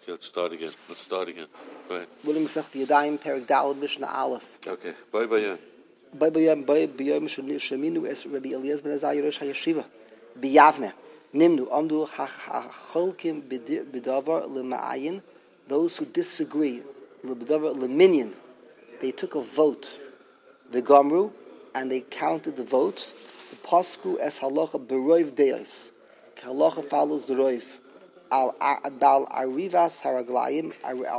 let's start again. Go ahead. Willing Masech Yadayim Perek Daled Mishnah Aleph. Okay. Bye. Bye Sheminu es Rabbi Eliezer ben Azai Rosh HaYeshiva B'Yavne Nimnu Amdu Hacholkim B'Davar L'Ma'ayin. Those who disagree L'B'Davar L'Minyan, they took a vote, the Gomru, and they counted the vote. The Pasku es Halacha B'Roiv Deis. Halacha follows the Roiv. Al Arivas Haraglayim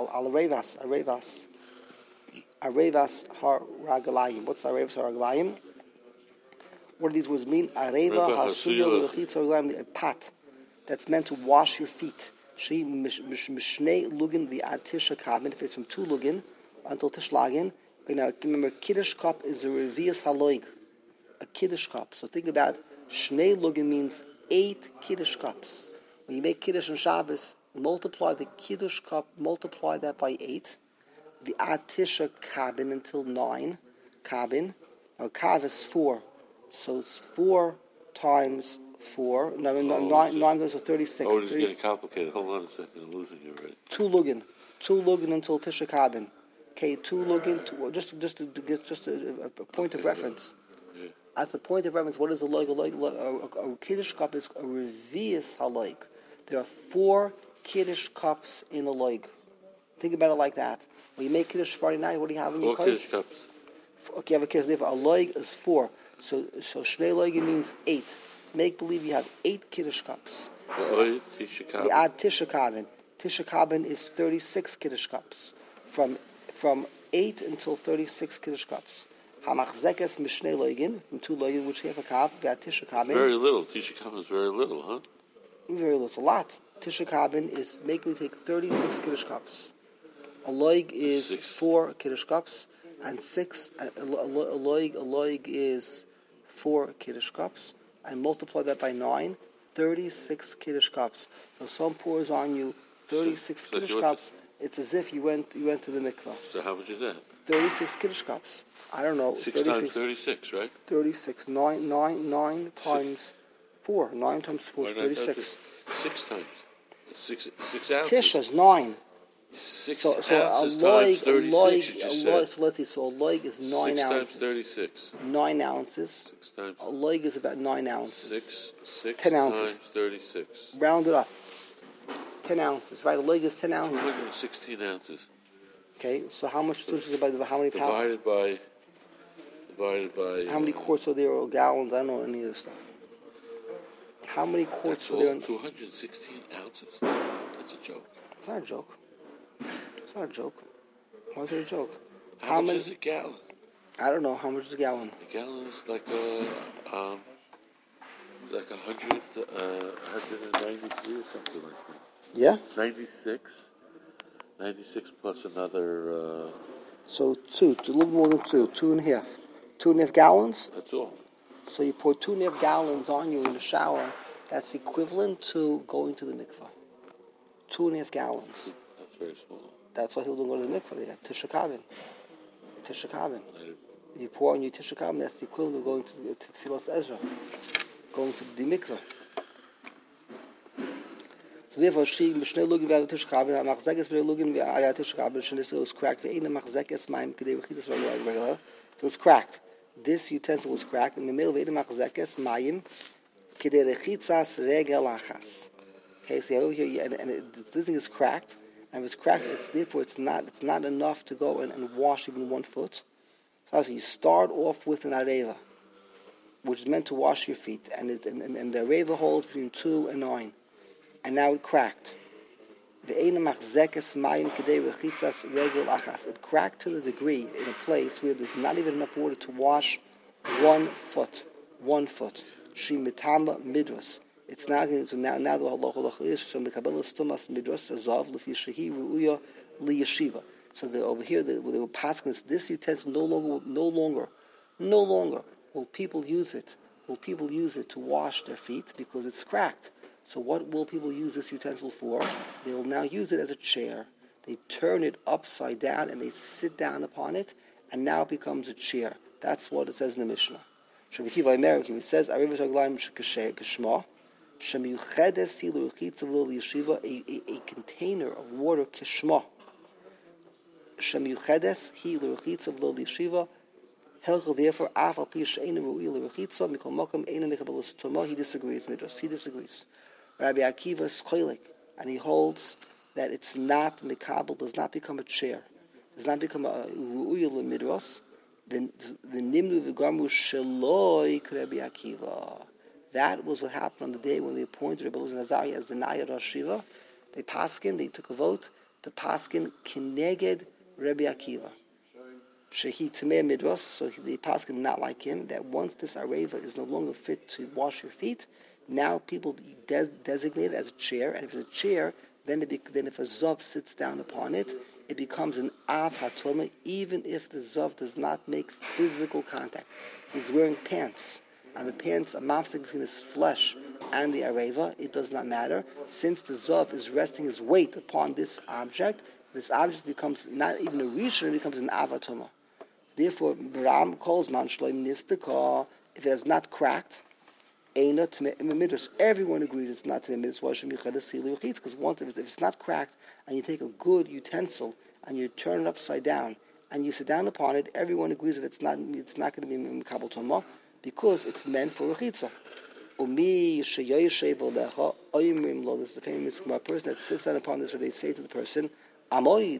Arevas Haraglayim. What's Arevas Haraglayim? What do these words mean? Areva Hasuya Lechitz Haraglayim, a pot that's meant to wash your feet. She Mishnei Lugin the Tisha Kabin, if it's from 2 Lugin until Tishlagin. Now remember, Kiddush cup is a Revius Haloig, a Kiddush cup. So think about Shnei Lugin means 8 Kiddush cups. When you make Kiddush on Shabbos, multiply the Kiddush cup, multiply that by 8. The Atisha Kabin until 9. Kabin. Now Kav is 4. So it's 4 times 4. No, 9 times 36. Oh, it's getting complicated. Hold on a second. I'm losing you already. 2 Lugin. 2 Lugin until Tisha Kabin. Okay, 2 Lugin. Just to get a point of reference. Yeah. As a point of reference, what is a loig? A Kiddush cup is a Revius Haloig. There are 4 Kiddush cups in a loig. Think about it like that. When you make Kiddush Friday night, what do you have in your 4 Kiddush cups. Okay, you have a Kiddush. A loig is 4. So Shnei loigim means 8. Make believe you have 8 Kiddush cups. You add Tisha Kabin. Tisha Kabin is 36 Kiddush cups. From 8 until 36 Kiddush cups. Hamachzekes Mishnei loigin, from 2 loigin, which have a kav, we add Tisha Kabin. Very little. Tisha Kabin is very little, huh? Very little. It's a lot. Tisha Kabin is making me take 36 Kiddush cups. A loig is 4 Kiddush cups, and 6. A loig is 4 Kiddush cups, and multiply that by 9. 36 Kiddush cups. So someone pours on you 36 Kiddush cups. It's as if you went to the mikvah. So how much is that? 36 Kiddush cups. I don't know. 6 times 36, right? 36. 9 times 4. 9 times 4 is 36. 6 times. 6 ounces. Tisha's 9. 6 so ounces a times 36, so let's see. So a loig is 9 6 ounces. 6 times 36. 9 ounces. 6 times. A loig is about 9 ounces. 6 10 ounces. times 36. Round it up. 10 ounces, right? A loig is 10 ounces. 216 ounces. Okay, so how much is it by how many pounds? Divided by. How many quarts are there or gallons? I don't know any of this stuff. How many quarts are there? 216 ounces. That's a joke. It's not a joke. It's not a joke. Why is it a joke? How much is a gallon? I don't know. How much is a gallon? A gallon is like 193 or something like that. Yeah? 96 plus another... So 2, a little more than 2, 2.5. 2.5 gallons? That's all. So you pour 2.5 gallons on you in the shower. That's equivalent to going to the mikvah. 2.5 gallons. That's very small. That's why people don't go to the mikvah. They have Tisha Kabin. You pour on your Tisha Kabin, that's the equivalent of going to Tfilas Ezra. Going to the mikvah. So therefore, she Mishnei lugin v'ad Tisha Kabin, machzekes b'nei lugin v'ad Tisha Kabin, shenisel was cracked. Ve'ena machzekes ma'im k'dei v'chitas regular. So it was cracked. This utensil was cracked. And memel ve'ena machzekes ma'im k'dei v'chitas regelachas. Okay, so over here, and this thing is cracked, and if it's cracked, it's not enough to go and wash even 1 foot. So you start off with an areva, which is meant to wash your feet, and the areva holds between 2 and 9, and now it cracked. It cracked to the degree in a place where there's not even enough water to wash 1 foot. 1 foot. Shimitama midras. It's not going to now the halacha is from the Kabbalah Stumas midras azav lefi shehi ruuya liyeshiva. So over here they were passing this utensil no longer will people use it. Will people use it to wash their feet because it's cracked? So what will people use this utensil for? They will now use it as a chair. They turn it upside down and they sit down upon it, and now it becomes a chair. That's what it says in the Mishnah. It says Shemiyuchedes hi l'rechitza v'lo l'yeshiva, a container of water kishma. Shemiyuchedes hi l'rechitza v'lo l'yeshiva. Helchel therefore af al pi she'einu ru'il l'rechitza mikol makom einu mekabel l'stoma. He disagrees. Midrash. He disagrees. Rabbi Akiva is cholik, and he holds that it's not mekabel, does not become a chair, does not become a ru'il l'midros. The nimnu v'gamru sheloi Rabbi Akiva. That was what happened on the day when they appointed Rabbi Elazar Azariah as the Naya Rosh Shiva. They took a vote to paskin kineged Rabbi Akiva. Shehi Tameh Midros, so the paskin not like him, that once this areva is no longer fit to wash your feet, now people designate it as a chair, and if it's a chair, then if a zav sits down upon it, it becomes an av hatoma, even if the zav does not make physical contact. He's wearing pants, and the pants are mafsek between his flesh and the areva. It does not matter, since the zav is resting his weight upon this object becomes not even a rishon, it becomes an av hatoma. Therefore, Ram calls man shloim nistika, if it has not cracked, eina tmei midros. Everyone agrees it's not tmei midros. Why should we chedes hilu yachitz? Because once, if it's not cracked, and you take a good utensil and you turn it upside down and you sit down upon it, everyone agrees that it's not going to be mekabel toma because it's meant for rechitza. Umi sheyoyshev olecha oyimrim lo. This is the famous person that sits down upon this, where they say to the person, Amoid,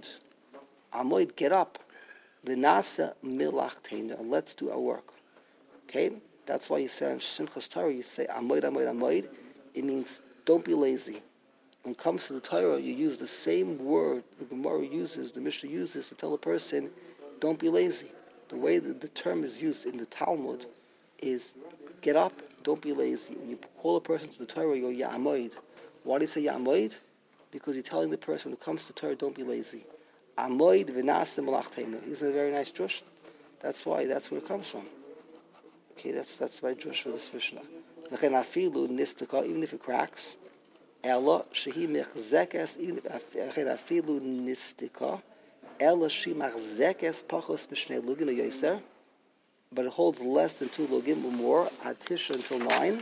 get up. V'nasa milach teina, and let's do our work. Okay? That's why you say in Simchas Torah, you say Amoid. It means don't be lazy. When it comes to the Torah, you use the same word the Gemara uses, the Mishnah uses to tell a person, don't be lazy. The way that the term is used in the Talmud is get up, don't be lazy. When you call a person to the Torah, you go Ya'amoid. Why do you say Ya'amoid? Because you're telling the person, when it comes to Torah, don't be lazy. Amoid v'nasa malach teina. Isn't it a very nice drush? That's where it comes from. Okay, that's my drush for this Mishnah. V'chen afilu nistika, even if it cracks. Ella shehi mechzekes, v'chen afilu nistika. Ella she mechzekes pachos b'shnei lugin yoser. But it holds less than 2 lugin or more, at tisha until 9.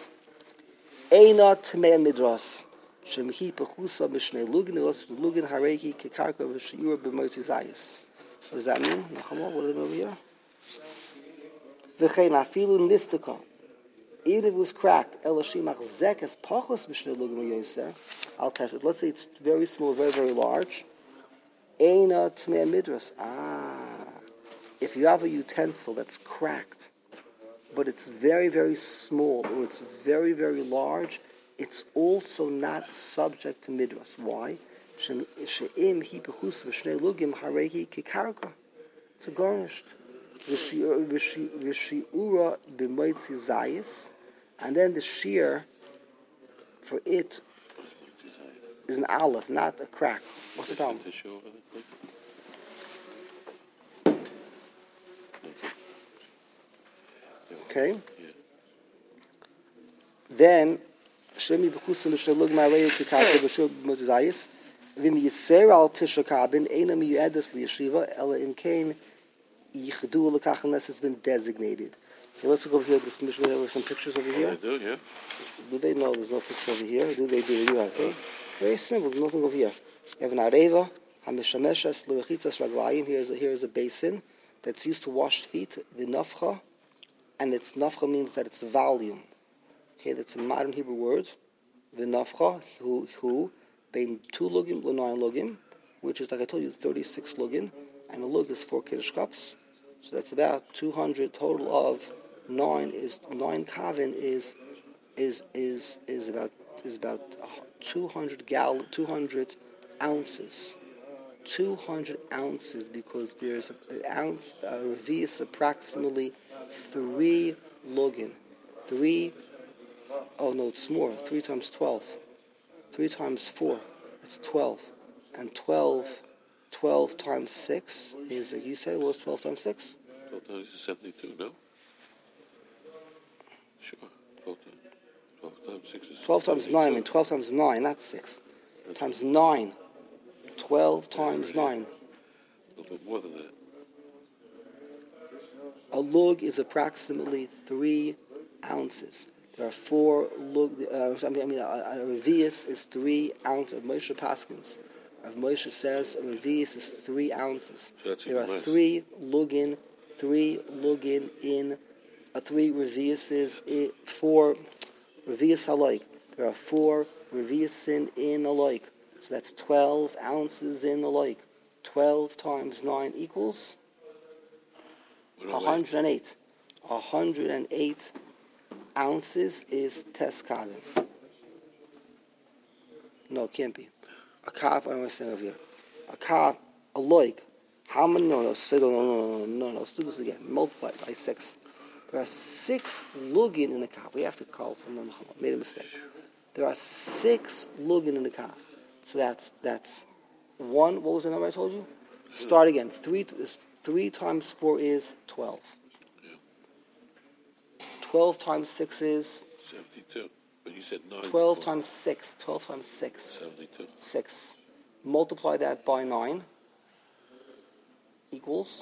Eina tmei midros. Shemhi pechusa b'shnei lugin, lugin hareki kekarka v'shiur b'moitzi zayis. What does that mean? What do they mean over here? V'chein afilu nistika. Even if it was cracked, elashimach zekes pachos b'shnei lugin yoser. I'll touch it. Let's say it's very small, very, very large. Eina tmei midros. If you have a utensil that's cracked, but it's very, very small, or it's very, very large, it's also not subject to midras. Why? It's a garnished. And then the shear for it is an aleph, not a crack. What's the problem? Okay. Then Shemi b'chusim b'shalug ma'alei k'karka b'shul b'motizayis v'im yiser al tisha kabin eina miyuedes liyeshiva ela imkein yichdu l'kach unless it's been designated. Okay, let's look over here. This Mishnah, there were some pictures over here. I do, yeah. Do they know there's no picture over here? Do they do? You have, okay? Very simple. There's nothing over here. You have an areva hamishameshes l'rechitzas raglayim. Here is a basin that's used to wash feet. V'nafcha, and its nafcha means that it's volume. Okay, that's a modern Hebrew word. V'nafcha, who, bein 2 lugim, 9 lugim, which is, like I told you, 36 lugim, and a lug is 4 kiddush cups. So that's about 200 total of 9 kavin is about 200 ounces. 200 ounces, because there's an ounce, a revi is approximately 3 lugin. It's more. 3 times 12. 3 times 4, that's 12. And 12 times 6 is, you said, what was 12 times 6? 12 times 72, no? Sure. 12 times 6 is 12 times 9, I mean 12 times 9, not 6. Times 9. 12 times 9. A little bit more than that. A lug is approximately 3 ounces. There are 4 lug. A revius is 3 ounces of Moshe Paskins. Of Moshe says a revius is 3 ounces. There are 3 lugin in 3 reviuses, 4 revius alike. There are 4 reviusin in alike. So that's 12 ounces in alike. 12 times 9 equals 108. 108 ounces is teskadin. No, it can't be. A kaf, I don't understand over here. A kaf, a loik. How many? No, let's do this again. Multiply by 6. There are 6 lugin in the kaf. We have to call from the Muhammad. Made a mistake. There are 6 lugin in the kaf. So that's 1. What was the number I told you? Start again. 3 times 4 is 12. 12 times 6 is 72. But you said 9. 12 times 6. 12 times 6. 72. 6. Multiply that by 9 equals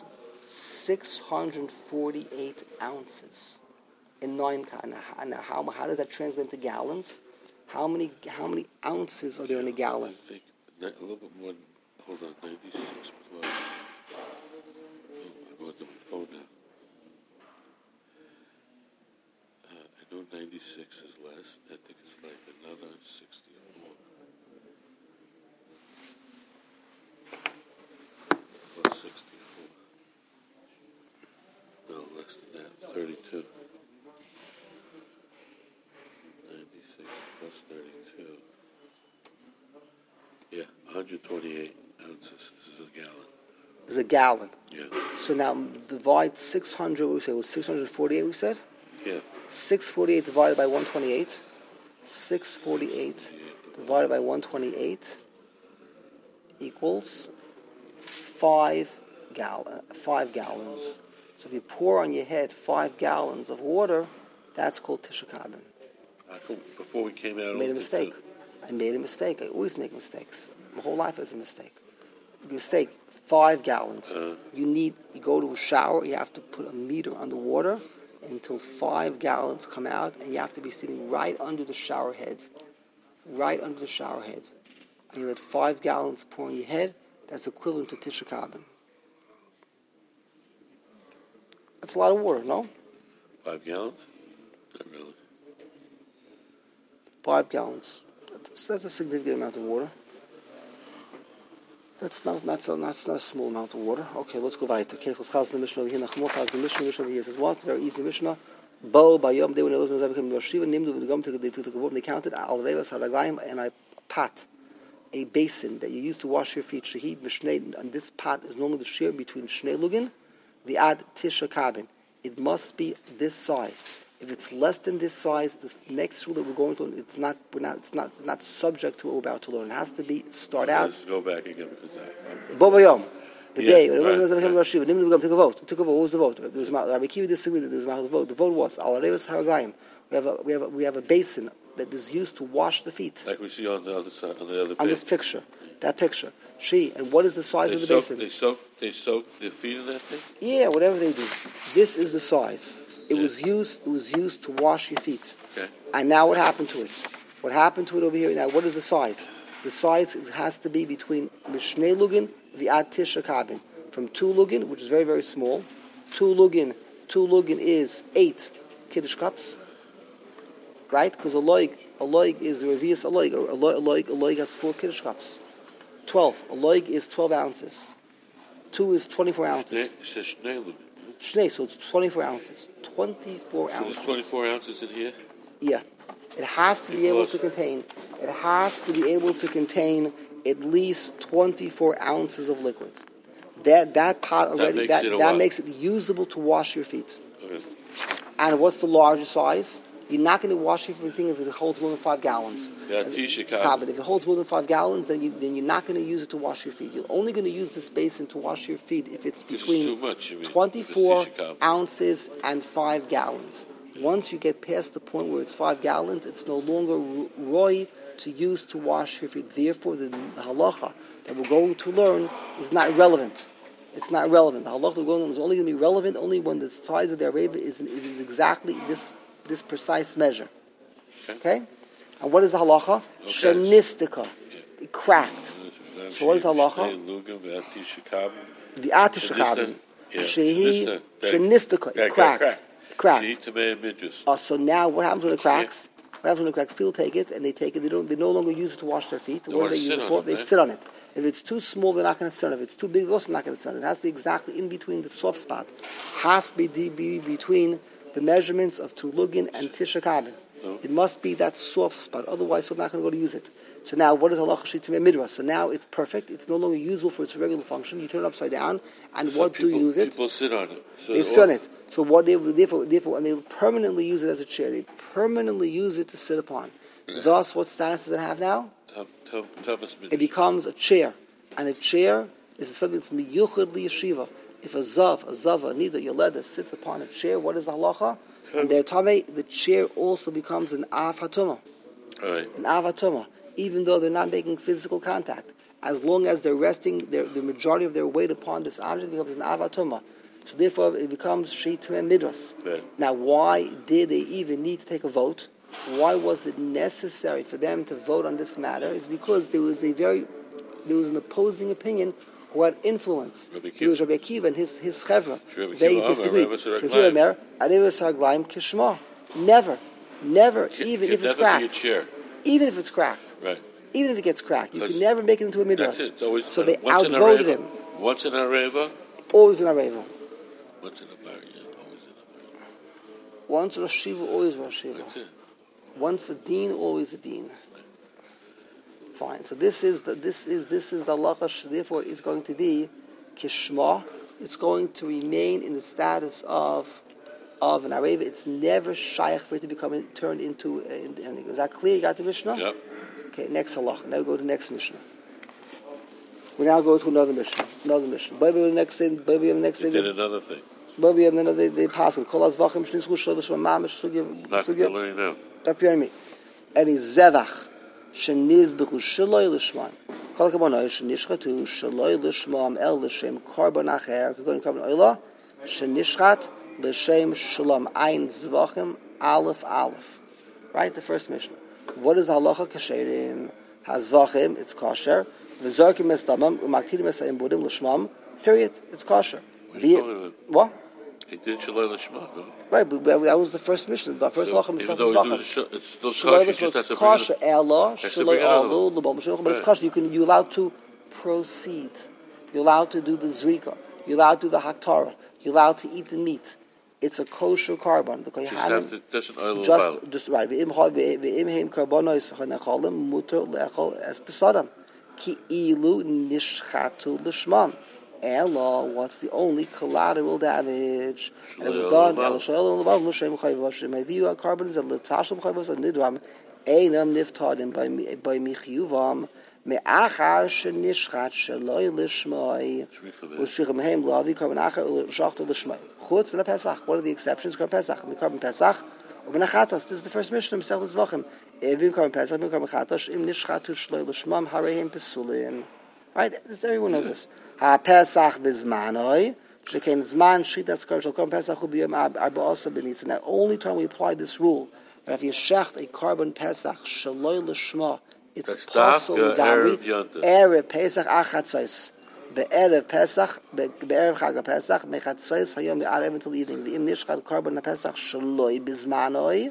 648 ounces in 9. Now, how does that translate into gallons? How many ounces are there in a gallon? I think a little bit more. Hold on, 96 plus. I'm going to my phone now. I know 96 is less. I think it's like another 64. Plus 64. No, less than that. 32. 96 plus 32. Yeah, 128 ounces. This is a gallon. Is a gallon. Yeah. So now divide 600. What we say was 648. We said. Yeah. 648 divided by 128. 648 divided by 128 equals 5 gallons. So if you pour on your head 5 gallons of water, that's called Tisha Kabin. Before we came out, I made a mistake. I always make mistakes. My whole life is a mistake. Mistake. 5 gallons. You go to a shower. You have to put a meter on the water until 5 gallons come out, and you have to be sitting right under the shower head. Right under the shower head. And you let 5 gallons pour on your head. That's equivalent to Tisha Kabin. That's a lot of water, no? 5 gallons? Not really. 5 gallons. That's a significant amount of water. That's not a small amount of water. Okay, let's go weiter. Okay, let's the Mishnah over here. The Mishnah over here says what? Very easy Mishnah. Bo bayom, they when they lived in Zabekam Yoshiva, nimdu v'gam to the Gavot, and they counted al revas haraglayim and a pot, a basin that you use to wash your feet. Shahid mishnei, and this pot is normally the share between shnei lugin, the ad tisha kabin. It must be this size. If it's less than this size, the next rule that we're going to, it's not subject to what we're about to learn. It has to be out. Let's go back again because Bobayom, the day when it was took a vote. What was the vote? There was Rabbi Kiva disagreed that there was a vote. The vote was al revas haraglayim. We have a basin that is used to wash the feet. Like we see on the other side, on the other page. On this picture, that picture. And what is the size of the basin? They soak their feet in that thing. Yeah, whatever they do. This is the size. It was used to wash your feet. Okay. And now what happened to it? What happened to it over here? Now, what is the size? The size has to be between Mishnei Lugin, the Ad Tisha Kabin. From 2 Lugin, which is very, very small. 2 Lugin is 8 Kiddush cups. Right? Because a loig is a revius a loig has 4 Kiddush cups. 12. A loig is 12 ounces. 2 is 24 ounces. It says Shnei Lugin. Shnei, so it's 24 ounces. 24 ounces. So there's 24 ounces in here? Yeah. It has to be able to contain at least 24 ounces of liquid. That pot already, that makes it usable to wash your feet. Okay. And what's the larger size? You're not going to wash your feet if it holds more than 5 gallons. Yeah, But if it holds more than 5 gallons, then you're not going to use it to wash your feet. You're only going to use this basin to wash your feet if it's between 24 ounces and 5 gallons. Once you get past the point where it's 5 gallons, it's no longer roy to use to wash your feet. Therefore, the halacha that we're going to learn is not relevant. It's not relevant. The halacha we're going to learn is only going to be relevant only when the size of the areva is exactly this precise measure. Okay? And what is the halacha? Shenistika. It cracked. So what is halacha? The atishakabim. Shehi shenistika. It cracked. So now what happens when it cracks? What happens when it cracks? People take it and they take it. They no longer use it to wash their feet. What do they use it for? They sit on it. If it's too small, they're not going to sit on it. If it's too big, they're also not going to sit on it. It has to be exactly in between the soft spot. Has to be between the measurements of Tulugin and Tishakabin. It must be that soft spot. Otherwise, we're not going to go to use it. So now, what is halacha shitimei midras? So now it's perfect. It's no longer usable for its regular function. You turn it upside down, and so what do you use it? People sit on it. So they sit on it. So what therefore, and they permanently use it as a chair. They permanently use it to sit upon. Thus, what status does it have now? It becomes a chair, and a chair is something that's miyuchad liyeshiva. If a zava, neither yoleda sits upon a chair, what is the halacha? And the chair also becomes an av hatuma. Right. An av hatuma. Even though they're not making physical contact, as long as they're resting the majority of their weight upon this object, it becomes an av hatuma. So therefore, it becomes shitimei midras. Right. Now, why did they even need to take a vote? Why was it necessary for them to vote on this matter? It's because there was an opposing opinion who had influence. It was Rabbi Akiva and his chevra. They disagreed. Never, even if it's cracked. Even if it's cracked. Right. Even if it gets cracked. You can never make it into a midras. So they outvoted him. Once in a Areva? Always in a Areva. Once in a Barian, always in a Barian. Once Rosh Shiva, always Rosh Shiva. That's it. Once a Dean, always a Dean. Fine. So this is the halacha. Therefore, it's going to be kishma. It's going to remain in the status of an areva. It's never shaykh for it to turned into. Is that clear? You got the Mishnah? Yep. Okay. Next halacha. Now we go to the next Mishnah. We now go to another Mishnah. Baby, the next thing. Did another thing. Baby, another they pass it. Kol azvachim shnischu shlosh mamish sugya. Not to learn now. Tapiyami. Any zevach. Shenizbechu shaloi l'shman. Kol kabanoi shenishchatu shaloi l'shman el l'shem korban acher. Going to korban oila. Shenishchat l'shem shalom ein zvachim aleph. Right, the first Mishnah. What is halacha kasherim? Hazvachim, it's kosher. V'zarkim estamam umaktirim esayim budim l'shmam. Period. It's kosher. What? He did shaloi l'shma, no? Right, but that was the first mission. The first lachem is it's still kosher. Just has to kosher. Ella shaloi alu l'bom shulchan, but it's kosher. You're allowed to proceed. You're allowed to do the zrika. You're allowed to do the haktara. You're allowed to eat the meat. It's a kosher carbon. The kohanim just right. Ve'im heim karbonos hanechalim muter leechol es besadam ki ilu nishchatu l'shmam. Ella, what's the only collateral damage? And it was done. Ella shalom levav l'shem chayvashim. Aviu carbons and l'tashlim chayvas and nidram einam niftadim by michiyuvam me'achar shenishchat shaloi l'shmai u'shichem heim lavi carbon achar u'shachto l'shmai chutz v'na Pesach. What are the exceptions? Carbon Pesach. Carbon Pesach u'v'nachatas. This is the first Mishnah. Mesech l'zvachim. Evim carbon Pesach. Evim carbon chatas. Im nishchatu shaloi l'shmam hareim pesulim. Right? Everyone knows this. Ha Pesach bizmanoi. Shekain zman shitas kar shel carbon Pesach u'biyom arba osa b'nitz. And the only time we apply this rule, that if you shecht a carbon Pesach shaloi l'shma, it's possible Erev Pesach achatzos. The Erev Pesach, the Erev Chag Pesach, mechatzos hayom me'arev until evening. The im nishchad carbon Pesach shaloi bizmanoi.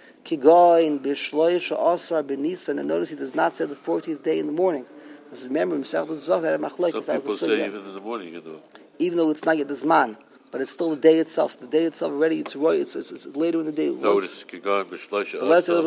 Kigoin b'shloi she'asar b'nisan. And notice he does not say the 14th day in the morning. Because remember himself, the Zvach had a machlek. Some people say even in the morning you can do it. Even though it's not yet the Zman, but it's still the day itself. So the day itself already, it's later in the day. No, it's Kigoin b'shloi she'asar.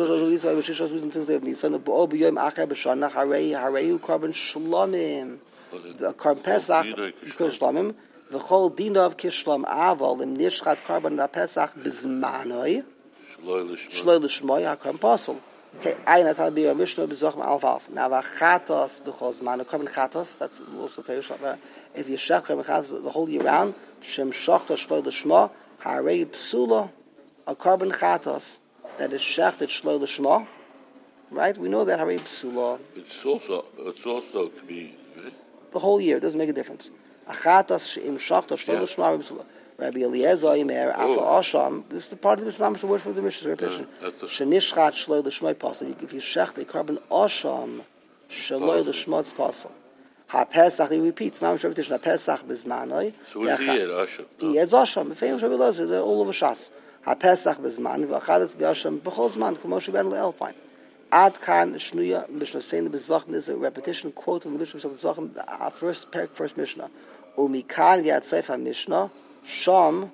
The carbon Pesach, Kishlamim, the whole din of Kishlam Aval, im Nishchat carbon Pesach bizmanoi, Shloi l'shmoi, carbon Pasul. Okay, Ein Atal B'Yom Mishnah B'Zoch Ma'alf. Now, Chatos B'Choz Man, carbon Chatos, that's also very short. If you shech carbon Chatos the whole year round, Shem Shochta Shloi l'shma, Harei Psula, a carbon Chatos that is shechted Shloi l'shma. Right? We know that Harei Psula. It's also can be right? The whole year, it doesn't make a difference. Achatas she'im shachta shloi l'shma psula. Rabbi Eliezer Omer Afa Asham. This is the part of the Mishnah, the word for the Mishnah repetition. Shenishchat Shloi L'Shmoi Pasal. If you shecht a carbon Asham, Shloi L'Shmot's Pasal. HaPesach, he repeats, Mamish repetition, HaPesach Bizmanoi. So what is he at Asham? He adds Asham. The famous Rabbi Eliezer, they're all over Shas. HaPesach Bizman, V'achadet V'asham, B'chol Zman, K'moshe Ben Le'el, fine. Ad Kan Shnuya Mishnah saying the Bezvachim is a repetition quote from the Mishnah of the Bezvachim, first Mishnah. Umikan Yad Seif Mishnah Sham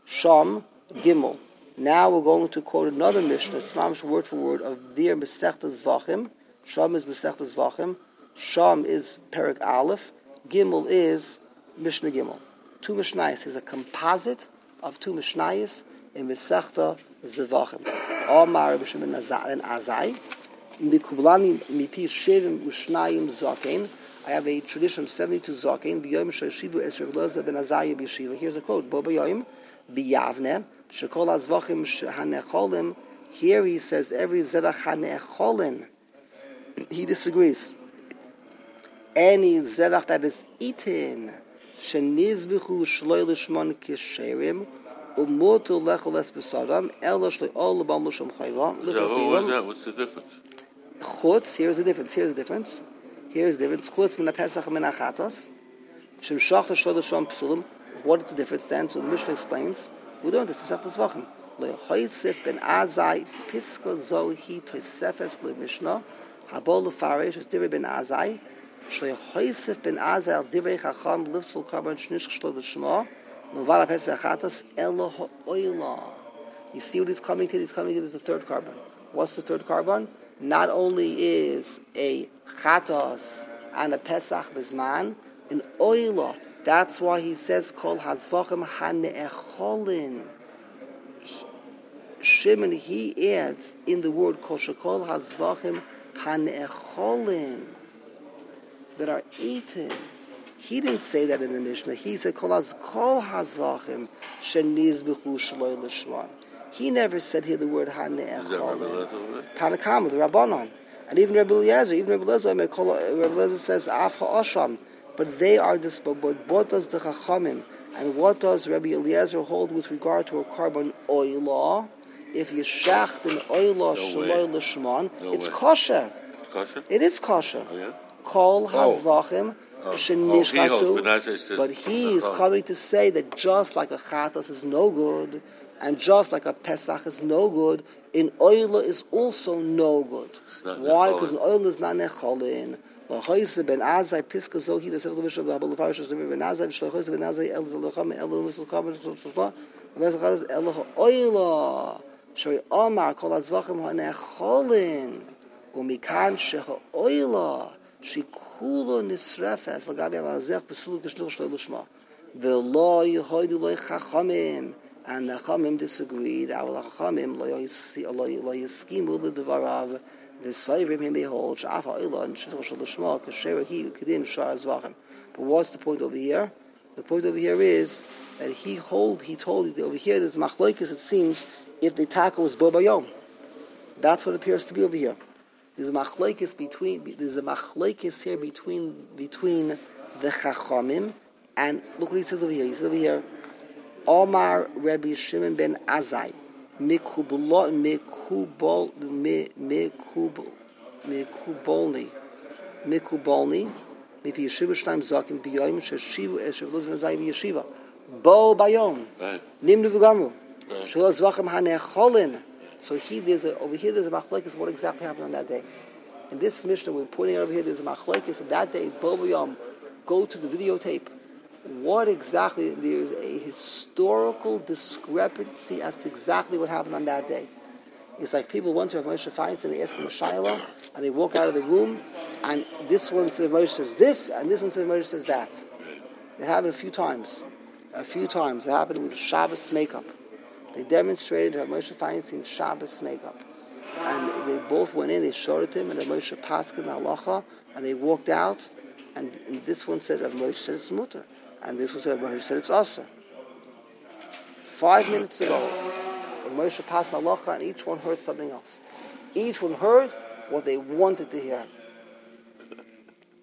Gimel. Now we're going to quote another Mishnah, Mamish word for word of their Masechta Zvachim. Sham is Masechta Zvachim. Sham is Perek Aleph. Gimel is Mishnah Gimel. Two Mishnayos is a composite of two Mishnayos in Masechta Zvachim. Omar B'Shem Ben Azai. Mikublani mipi shevim ushnayim zaken. I have a tradition of 72 zaken. B'yom sheshivu es Rabbi Eliezer ben Azariah b'yeshiva. Here's a quote: Bo b'yom b'yavne shekol hazvachim hanecholim. Here he says every zevach hanecholin. He disagrees. Any zevach that is eaten shenizbichu shloi l'shmon kisherim. Umutu lechol es b'sadam elo shloi ol l'bam l'shom chayva. What's the difference? Chutz, here's the difference. Chutz min ha-pesach min ha-chatos. Shem shachta shlodo shom psulim. What is the difference then? So the Mishnah explains. We don't. This is Masechta Zvachim. Le Choisef ben Azai pisko zo hi toisefes le Mishnah. Habol lefarish es divrei ben Azai. Shle Choisef ben Azai al divrei chacham lifsul karban shnish shlodo shmo. Novar ha-pesach ha-chatos elo ha'oila. You see what he's coming to? He's coming to this the third carbon. What's the third carbon? Not only is a chatos and a pesach bezman, an oila. That's why he says kol hazvachim hane'echolin. Shimon, he adds in the word kol shekol hazvachim hane'echolin, that are eaten. He didn't say that in the Mishnah. He said kol hazvachim shenizbechu shloi l'shwan. He never said here the word hane'echolin. Tanakama, the Rabbanon, and even Rabbi Eliezer says af ha'asham. But they are this. But what does the Chachamim and what does Rabbi Eliezer hold with regard to a carbon oila? If you shacht an oila shloi l'shman, it's kosher. Kosher? It is kosher. Oh, yeah? Kol hazvachim shenishchatu. But he is coming to say that just like a chatas is no good, and just like a pesach is no good, in oila is also no good. Why? Because in oila is not necholin. Choisef ben Azai piska zohi the sechta bishop the habal lefarish the ben Azai Choisef ben Azai el zelacham el misl kabel shloshma v'ezachas el oila shoi Omar kol hazvachim hanecholin umikan sheha oila shikulo nisrefes lagabi amazvech besulu kishnuch shloi l'shma v'lo yehoidu loy chachamim, and the chachamim disagreed. Our chachamim lo yiskimu l'dvarav. The Saivrim him they hold Shafa Oila and Shidduch Shel Shma Kasher He Kedin Shar Zvachim. But what's the point over here? The point over here is that he told over here there's machlokes. It seems if the tackle was Bo Bayom. That's what appears to be over here. There's a machlokes here between the Chachamim, and look what he says over here. He says over here, Omar Rabbi Shimon ben Azai. Mikubolni, maybe yeshiva shtaim zakim b'yom sheshivu es shevlos v'zayim yeshiva. Bo bayom, nimnu v'gamru. Shelo zvachim hanecholin. So over here there's a machlokes. What exactly happened on that day? In this Mishnah we're pointing out over here there's a machlokes. On that day, Bo bayom, go to the videotape. What exactly, there's a historical discrepancy as to exactly what happened on that day. It's like people went to Rav Moshe Feinstein and they ask him a shayla, and they walk out of the room, and this one says Moshe says this, and this one says Moshe says that. It happened a few times. It happened with Shabbos makeup. They demonstrated Rav Moshe Feinstein's Shabbos makeup. And they both went in, they showed it to him, and Rav Moshe Paskin halacha, and they walked out, and this one said Rav Moshe said it's mutter. And this was Moshe said it's also. 5 minutes ago, Moshe passed halacha, and each one heard something else. Each one heard what they wanted to hear.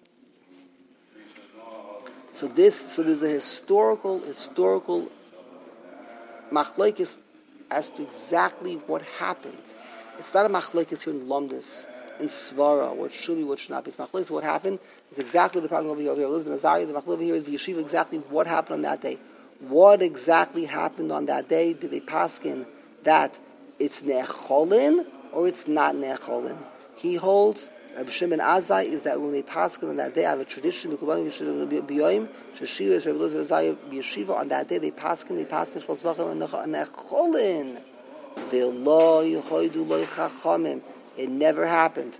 So there's a historical machlokes as to exactly what happened. It's not a machlokes here in Lomdus, in Svara, what should be, what should not be. It's machlokes what happened. It's exactly the problem over here. Elizabeth Azariah, the machlokes over here is the yeshiva exactly what happened on that day. What exactly happened on that day? Did they paskin that it's necholin or it's not necholin? He holds, Rabbi Shimon Azai, is that when they paskin on that day, I have a tradition, yeshiva on that day, they paskin necholin. It never happened.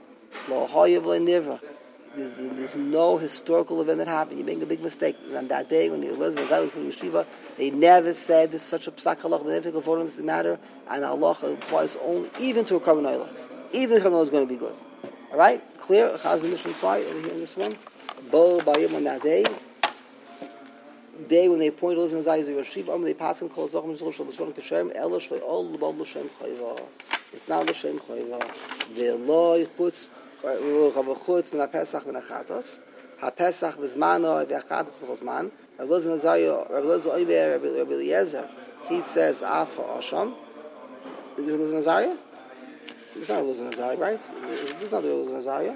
There's no historical event that happened. You make a big mistake. On that day, when the Elizabeth was in yeshiva, they never said this is such a psak halach. They never took a vote on this matter, and halacha applies only even to a carbon oil. Even the carbon oil is going to be good. All right, clear. How's the mission try over here in this one? Bo bayim on that day when they appointed Elizabeth as a yeshiva, they pass and call zachem shloshim l'shon kashem ela shloi all l'bal l'shem chayva. It's not l'shem chayva. Ve'loi chutz. Chutz min ha-Pesach min ha-Chatos. Ha-Pesach b'zmano v'ha-Chatos b'chozman. Rabbi Eliezer, he says, Af ha'asham. Is it Eliezer Nazariah? It's not Eliezer Nazariah, right? It's not Eliezer Nazariah.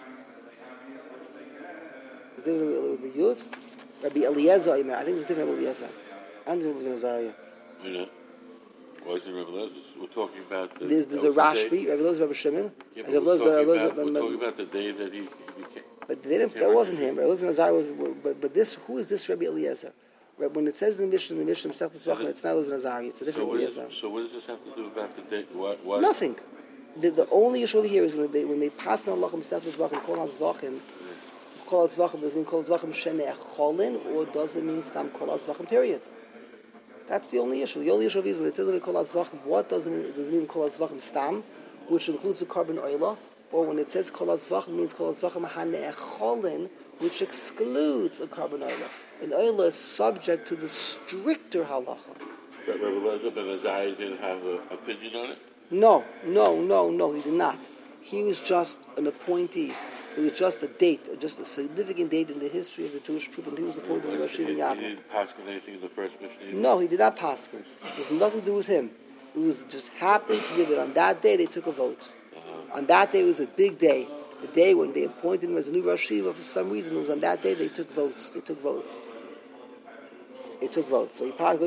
Is it the Yud? Rabbi Eliezer, I think it's different Rabbi Eliezer. And it's Eliezer Nazariah. Why is it Rabbi Eliezer? We're talking about there's a Rashbi, Rabbi Eliezer, Rabbi Shimon. Yeah, but we're talking about the day that he became. But that wasn't him. Rabbi Eliezer Nazariah was. But this, who is this Rabbi Eliezer? When it says in the Mishnah, it's not Eliezer Nazariah. It's a different Eliezer. So what does this have to do about the day? Why? Nothing. The only issue over here is when they pass on Lachem Sefet Zvachim, Kol HaZvachim. Kol HaZvachim, does it mean Kol HaZvachim Sheneh Cholin, or does it mean Stam Kol HaZvachim, period? That's the only issue. The only issue is when it says Kol HaZvachim, what does it mean Kol HaZvachim Stam, which includes the carbon oila, or when it says Kol HaZvachim means Kol HaZvachim Haneh Cholin, which excludes a carbon oila. An oila is subject to the stricter halacha. Rabbi Eliezer ben Azariah didn't have an opinion on it? No, he did not. He was just an appointee. It was just a date, just a significant date in the history of the Jewish people. He was appointed to Rashi and Yaakov. He didn't paskin anything in the first mission? No, he did not paskin. It was nothing to do with him. It was just happened to be that on that day they took a vote. On that day it was a big day. The day when they appointed him as a new Rosh Yeshiva, for some reason, it was on that day they took votes. So he passed.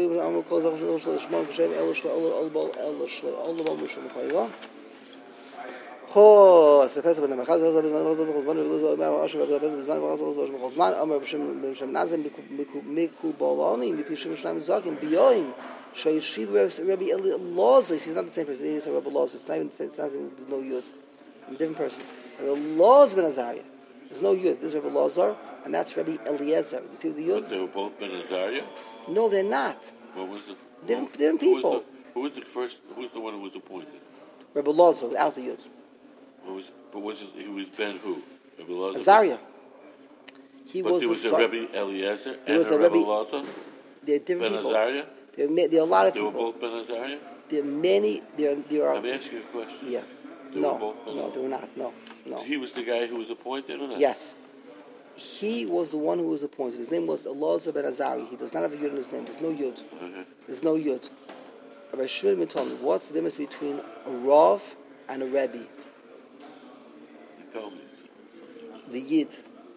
He's not the same person. He's a Rabbi Loz. It's not even. There's no Yud. It's a different person. Rabbi Loz ben Azariah. There's no Yud. This is Rabbi Lozar, and that's Rabbi Eliezer. You see the Yud? But they were both ben Azariah? No, they're not. What was the different people? Who was the first? Who was the one who was appointed? Rabbi Lozar without the Yud. He was Ben who? Rabbi Lozar? Azariah. But there was a Rabbi Eliezer and a Rabbi Lozar? They're different Ben people. Azariah? There are a lot of people. They were both Ben Azariah? There are many. There are. I'm asking you a question. Yeah. They were both Ben they were not. No. He was the guy who was appointed or not? Yes. He was the one who was appointed. His name was Elazar ben Azari. He does not have a Yud in his name. There's no Yud. Okay. There's no Yud. Rabbi Shmuel told me, what's the difference between a Rav and a Rebbe? You told me. The Yid.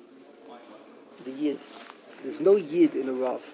There's no Yid in a Rav.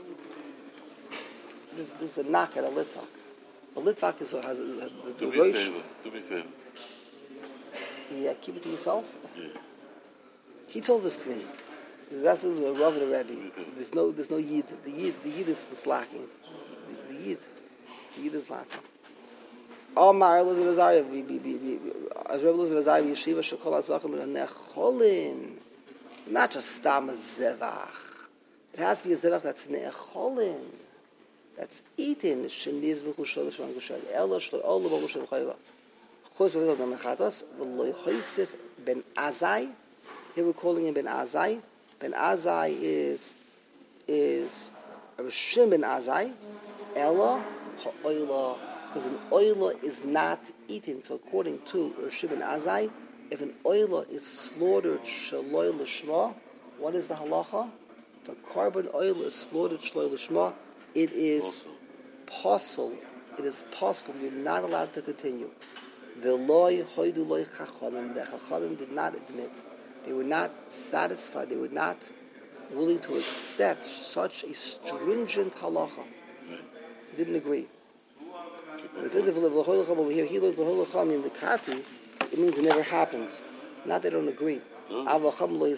There's a knock at a Litvak. A Litvak has the Do me a favor. Yeah, keep it to yourself. Yeah. He told this to me. That's the Rav and the Rebbe. There's no Yid. The Yid is lacking. The Yid is lacking. Omar Elizabeth Azariah, as Rebbe Elizabeth Azariah, Yeshiva Shekol Azvachim Necholin. Not just Stam Zevach. It has to be a Zevach that's Necholin. That's eaten. Sheniz v'chushol l'shon gushal. Ela shlo ol l'bol l'shem chayva. Chos v'zot n'mechatos. V'lo ychosif ben Azai. Here we're calling him Ben Azai. Ben Azai is Rabbi Shimon ben Azai. Ela ha'oila. Because an oila is not eaten. So according to Rabbi Shimon ben Azai, if an oila is slaughtered shaloi l'shma, what is the halacha? If a carbon oil is slaughtered shaloi l'shma, it is possible. It is possible. You're not allowed to continue. The Chachamim did not admit. They were not satisfied. They were not willing to accept such a stringent halacha. They didn't agree. When it says over here, he learns the in the Kati, it means it never happened. Not they don't agree. No, it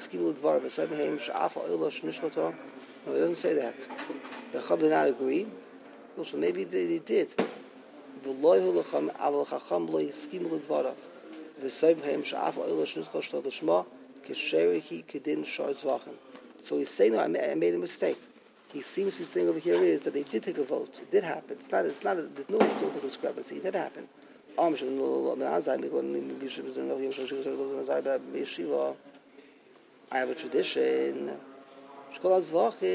doesn't say that. The Chacham did not agree. So maybe they did. So he's saying, no, I made a mistake. He seems to be saying over here is that they did take a vote. It did happen. There's no historical discrepancy. It did happen. I have a tradition. That's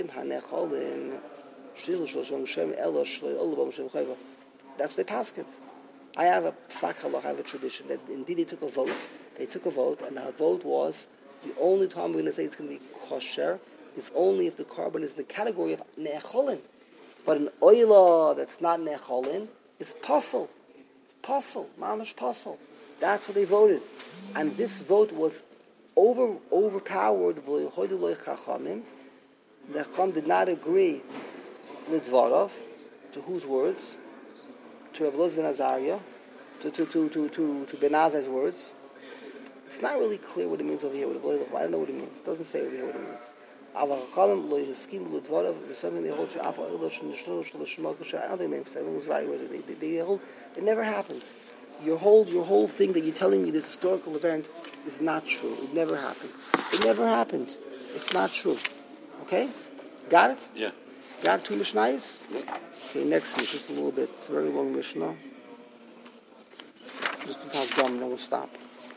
the pasket. I have a psak halach, I have a tradition that indeed they took a vote. They took a vote, and our vote was the only time we're going to say it's going to be kosher is only if the carbon is in the category of ne'echolin. But an oila that's not ne'echolin is pasul. It's pasul, mamash pasul. That's what they voted. And this vote was overpowered. The Chacham did not agree with Dvarov, to whose words? To Rav Elazar ben Azariah, to Ben Azai's words. It's not really clear what it means over here. I don't know what it means. It doesn't say over here what it means. I don't think it's right. They hold it never happened. Your whole thing that you're telling me, this historical event, is not true. It never happened. It never happened. It's not true. Okay? Got it? Yeah. Got 2 Mishnayos? Yeah. Okay, next one, just a little bit. It's a very long Mishnah. Just how dumb, then we'll stop.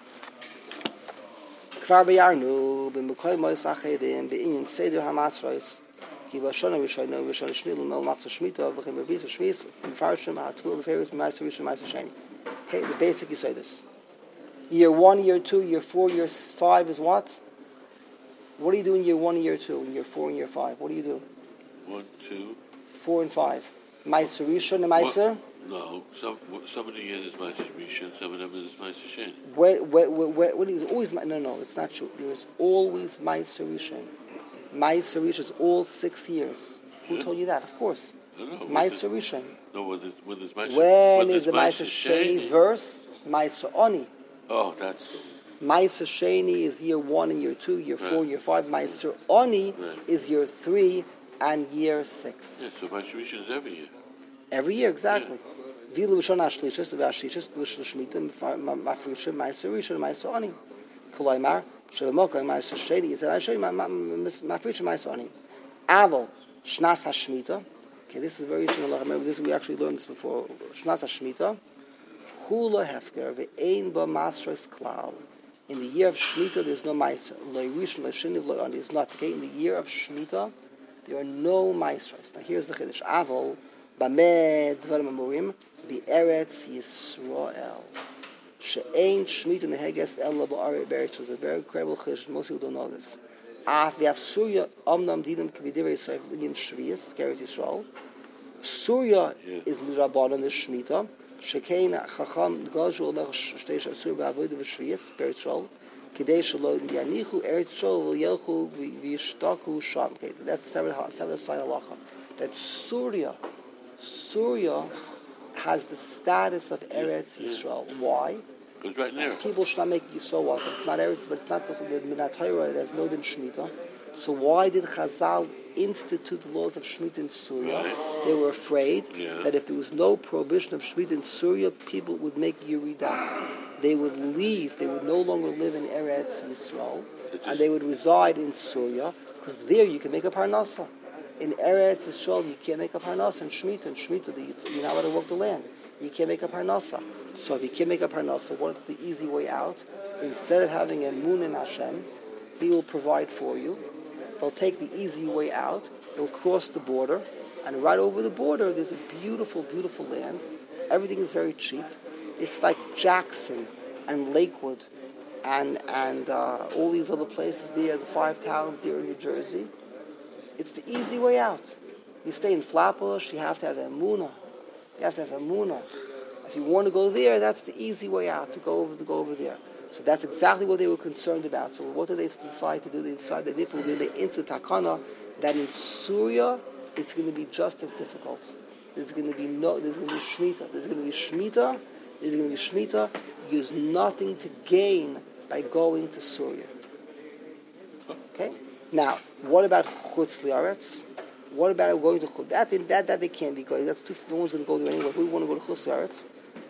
Kvar b'yarnu, b'mukay mois achedim, b'inyin seder ha'masrois, ki b'ashana v'shayna v'shana shnilu mel machsa shmita, v'chem v'visa shmis, v'farshim ha'atul v'feris b'maisa rishim ma'isa sheni. Okay, the basic you say this. Year 1, year 2, year 4, year 5 is what? What do you do in year 1 and year 2, in year 4 and year 5? What do you do? 1, 2, 4 and 5. Ma'aser Rishon and Ma'aser? No, some of the years is Ma'aser Rishon, some of them is Ma'aser Sheni. What is always? No, it's not true. There is always Ma'aser Rishon. Ma'aser Rishon is all 6 years. Who told you that? Of course. Ma'aser Rishon. No, when is Ma'aser? When is the Ma'aser Sheni verse? Ma'aser Oni. Oh, that's. Ma'aser Sheni is year 1 and year 2, year 4, year 5. Ma'aser Oni is year 3 and year 6. Yeah, so Ma'aser Rishon is every year. Every year, exactly. Vilu Rishon Ashlishis, the Ashishis, the Shmita, Mafrishim, Ma'aser Rishon, Ma'aser Oni. Kolaymar, Shalomokah, Ma'aser Sheni, it's Ma'aser Mafrishim, Ma'aser Oni. Aval, Shnas HaShmita. Okay, this is very interesting. Remember this, we actually learned this before. Shnas HaShmita. Hula Hefker, Ve'ein Ba Masros Klal. In the year of Shemitah, there's no Ma'aser. Lo Rishon, Lo Sheni, Lo Oni. It's not. Okay, in the year of Shemitah, there are no Ma'asros. Now here's the Chiddush. Aval, Bamed Dvarim Amorim, Be'eretz Yisrael. She'ein Shemitah Neheges Ela Ba'aret Beretz. It's a very incredible Chiddush. Most people don't know this. Af V'af Surya Omnam Dinam K'vidirei Yisrael in Shvius, Keretz Yisrael. Surya is Mirabanan, the Shemitah. Shekein Chacham Gazhu Olech Shteish Asur Ba'avodah V'Shvius, Beretz Yisrael. Kidei Shalom Yanichu Eretz Yisrael V'Yelchu V'Yishtaku Sham. Okay, that's seven aside halacha. That Surya has the status of Eretz Yisrael. Why? Because right now. People should not make you so what? It's not Eretz, but it's not the Minat Torah. There's no din Shemitah. So why did Chazal institute the laws of Shemitah in Surya? Right. They were afraid that if there was no prohibition of Shemitah in Surya, people would make Yeridah. They would leave. They would no longer live in Eretz Yisrael, and they would reside in Surya, because there you can make a parnasa. In Eretz Yisrael, you can't make a parnasa. In Shemitah, you're not allowed to work the land. You can't make a parnasa. So if you can't make a parnasa, what's the easy way out? Instead of having a moon in Hashem, He will provide for you. They'll take the easy way out. They'll cross the border, and right over the border, there's a beautiful, beautiful land. Everything is very cheap. It's like Jackson and Lakewood and all these other places there, the 5 towns there in New Jersey. It's the easy way out. You stay in Flatbush, you have to have the Emunah. You have to have emunah. If you want to go there, that's the easy way out, to go over there. So that's exactly what they were concerned about. So what did they decide to do? They decided they into takana that in Syria it's going to be just as difficult. There's going to be shmita. There's going to be shmita. There's nothing to gain by going to Syria. Okay. Now, what about chutz li'aretz? What about going to chutz? That they can't be going. That's too. No one's going to go there anyway. Who want to go to chutz li'aretz?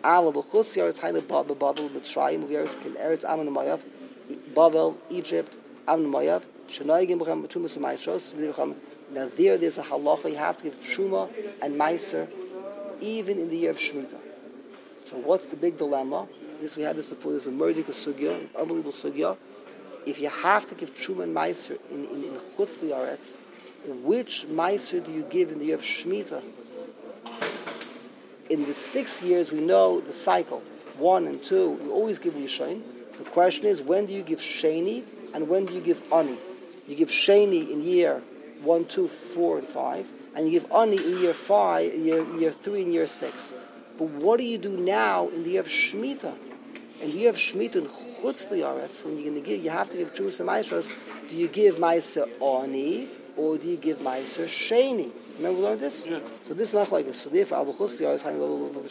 Bavel, Egypt, Amon Moav, Shenoigim B'chem Tumas Ma'asros. Now there's a halacha. You have to give truma and meiser, even in the year of Shemitah. So what's the big dilemma? We had this before. There's a murdik sugya, an unbelievable sugya. If you have to give truma and meiser in chutz li'aretz, which meiser do you give in the year of Shemitah? In the 6 years, we know the cycle. 1 and 2, you always give Rishon. The question is, when do you give Sheni and when do you give Ani? You give Sheni in year 1, 2, 4, and 5, and you give Ani in year 5, year 3, and year 6. But what do you do now in the year of Shemitah? In the year of Shemitah, in Chutz li'aretz, when you're going to give, you have to give Trumas and Maasros. Do you give Meiser Ani or do you give Meiser Sheni? Remember we learned this? Yeah. So this is not like this. So therefore, Abu Chusli is saying,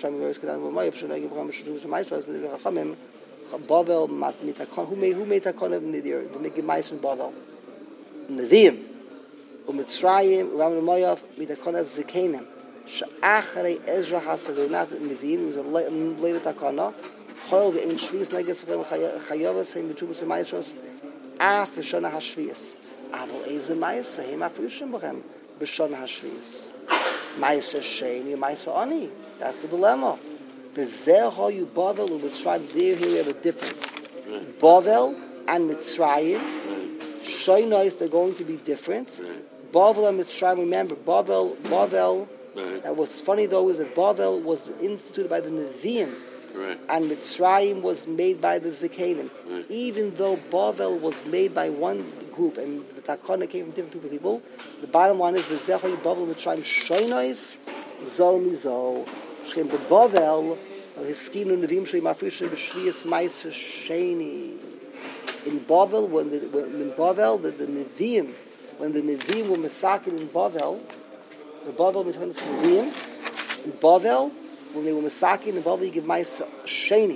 Bavel mitakon. Who made takon of Nidir? To make a mice in Bavel. Neviim, Mitzrayim, Ram Moav, mitakon as Zikanim. She'acharei Ezra Hasav. Not Neviim. It was a later takana. Choil ve'in Shvius neges v'chem chayovas heim b'trumas u'maisros after Shana HaShvius. Aval Ezer Ma'aser heim after Yishim b'chem. B'shon hashvius, ma'aser sheni, ma'aser ani. That's the dilemma. B'zeho you Bavel and Mitzrayim. Here we have a difference. Bavel and Mitzrayim, Shoinos, they're going to be different. Bavel and Mitzrayim. Remember, Bavel. And what's funny though is that Bavel was instituted by the Nevi'im, and Mitzrayim was made by the Zikanim. Even though Bavel was made by one group and the takana came from different group of people, the bottom line is the Zechoy Bavel Mitzrayim Shoinos Zol Mizo Shem the Bavel Hiskinu Nevim Shem Afrishim B'Shvius Meiser Sheni. In Bavel, when the Nevi'im, when the Nevi'im were masakin in Bavel, the Bavel Mitzrayim Nevi'im in Bavel, when they were masakin in Bavel, you give Meiser Sheni.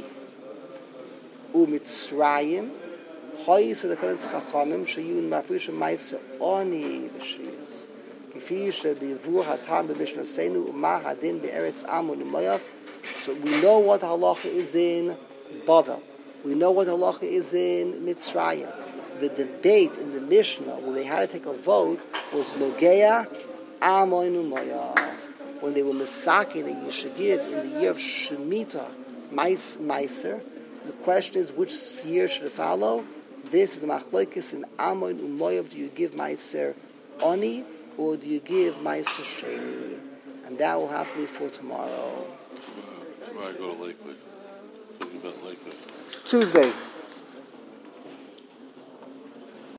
Mitzrayim. Hoy so the Kodesh Chachamim sheyun mafrishim meiser oni v'shvius. Kifi shebivu hatam b'mishnah seinu u'ma hadin be'eretz Amon u'Moav. So we know what halacha is in Bavel. We know what halacha is in Mitzrayim. The debate in the Mishnah where they had to take a vote was Nogea Amon u'Moav. When they were Mesaki that you should give in the year of Shemitah meiser. The question is, which year should it follow? This is the machlokes in Amon u'Moav. Do you give Meiser Oni or do you give Meiser Sheni? And that will have to be for tomorrow. Tomorrow I go to Lakewood. Talking about Lakewood. Tuesday.